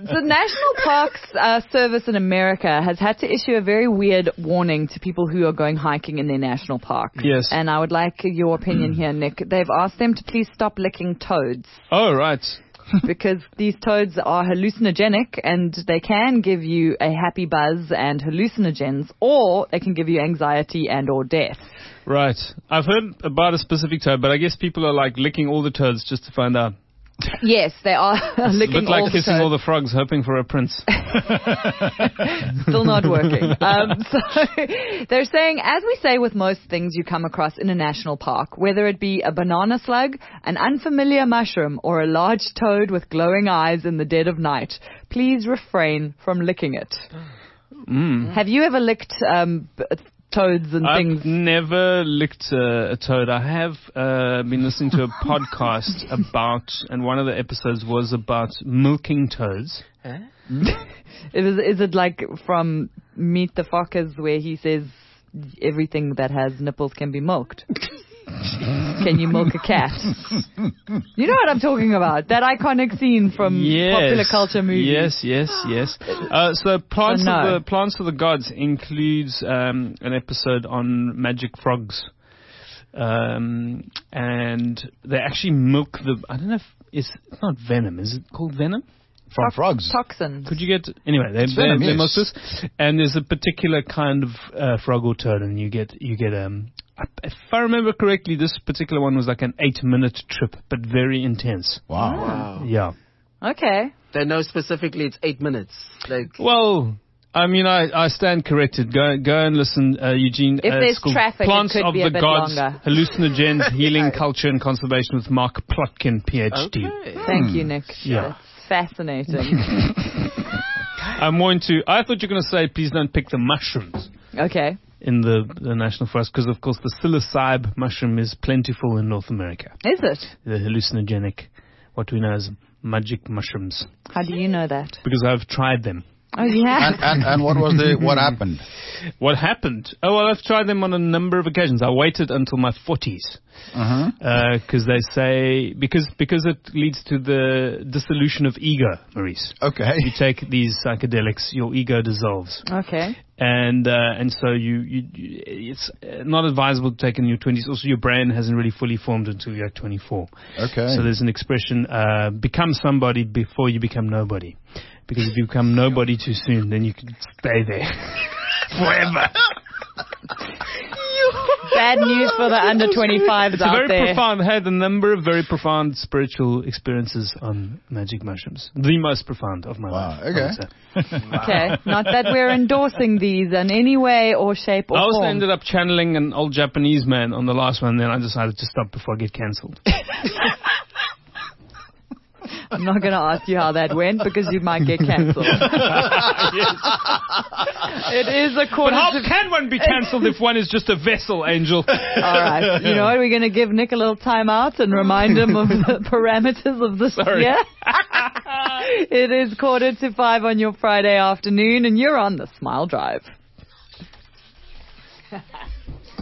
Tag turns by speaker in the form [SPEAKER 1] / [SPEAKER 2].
[SPEAKER 1] the National Parks Service in America has had to issue a very weird warning to people who are going hiking in their national park.
[SPEAKER 2] Yes.
[SPEAKER 1] And I would like your opinion here, Nick. They've asked them to please stop licking toads.
[SPEAKER 2] Oh, right.
[SPEAKER 1] Because these toads are hallucinogenic and they can give you a happy buzz and hallucinogens, or they can give you anxiety and or death.
[SPEAKER 2] Right. I've heard about a specific toad, but I guess people are like licking all the toads just to find out.
[SPEAKER 1] Yes, they are licking
[SPEAKER 2] a bit like
[SPEAKER 1] all
[SPEAKER 2] kissing
[SPEAKER 1] the toads.
[SPEAKER 2] all the frogs, hoping for a prince.
[SPEAKER 1] Still not working. So they're saying, as we say with most things you come across in a national park, whether it be a banana slug, an unfamiliar mushroom, or a large toad with glowing eyes in the dead of night, please refrain from licking it. Have you ever licked toads and things?
[SPEAKER 2] I've never licked a toad. I have been listening to a podcast about, and one of the episodes was about milking toads.
[SPEAKER 1] Is it like from Meet the Fockers where he says everything that has nipples can be milked? Can you milk a cat? You know what I'm talking about. That iconic scene from popular culture movies.
[SPEAKER 2] Yes. So Plants for the Gods includes an episode on magic frogs. And they actually milk I don't know if it's not venom. Is it called venom?
[SPEAKER 3] From frogs.
[SPEAKER 1] Toxins.
[SPEAKER 2] Could you get... Anyway, they milk this. And there's a particular kind of frog or toad, and you get if I remember correctly, this particular one was like an 8-minute trip, but very intense.
[SPEAKER 3] Wow.
[SPEAKER 2] Yeah.
[SPEAKER 1] Okay.
[SPEAKER 4] They know specifically it's 8 minutes.
[SPEAKER 2] Well, I mean, I stand corrected. Go and listen, Eugene.
[SPEAKER 1] If there's traffic,
[SPEAKER 2] Plants
[SPEAKER 1] it could
[SPEAKER 2] of
[SPEAKER 1] be a
[SPEAKER 2] the
[SPEAKER 1] bit
[SPEAKER 2] Gods,
[SPEAKER 1] longer.
[SPEAKER 2] Hallucinogens, Healing, Culture and Conservation with Mark Plotkin, PhD.
[SPEAKER 4] Okay.
[SPEAKER 1] Thank you, Nick.
[SPEAKER 2] Yeah.
[SPEAKER 1] That's fascinating.
[SPEAKER 2] I thought you were going to say, please don't pick the mushrooms.
[SPEAKER 1] Okay.
[SPEAKER 2] In the national forest, because of course the psilocybe mushroom is plentiful in North America.
[SPEAKER 1] Is it?
[SPEAKER 2] The hallucinogenic, what we know as magic mushrooms.
[SPEAKER 1] How do you know that?
[SPEAKER 2] Because I've tried them.
[SPEAKER 1] Oh, yeah.
[SPEAKER 3] And what happened?
[SPEAKER 2] What happened? Oh, well, I've tried them on a number of occasions. I waited until my 40s. Because they say, because it leads to the dissolution of ego, Maurice.
[SPEAKER 3] Okay.
[SPEAKER 2] You take these psychedelics, your ego dissolves.
[SPEAKER 1] Okay.
[SPEAKER 2] And so it's not advisable to take in your 20s. Also, your brain hasn't really fully formed until you're 24.
[SPEAKER 3] Okay.
[SPEAKER 2] So there's an expression, become somebody before you become nobody. Because if you become nobody too soon, then you can stay there forever.
[SPEAKER 1] Bad news for the under 25s
[SPEAKER 2] It's
[SPEAKER 1] out
[SPEAKER 2] very
[SPEAKER 1] there.
[SPEAKER 2] profound. I had a number of very profound spiritual experiences on magic mushrooms. The most profound of my life.
[SPEAKER 3] Okay.
[SPEAKER 1] Okay. Not that we're endorsing these in any way or shape or
[SPEAKER 2] I also
[SPEAKER 1] form.
[SPEAKER 2] ended up channeling an old Japanese man on the last one, then I decided to stop before I get cancelled.
[SPEAKER 1] I'm not going to ask you how that went because you might get cancelled. It is
[SPEAKER 2] But
[SPEAKER 1] according
[SPEAKER 2] how
[SPEAKER 1] to...
[SPEAKER 2] can one be cancelled if one is just a vessel, Angel?
[SPEAKER 1] All right. You know what? We're going to give Nick a little time out and remind him of the parameters of this year. It is 4:45 on your Friday afternoon and you're on the Smile Drive.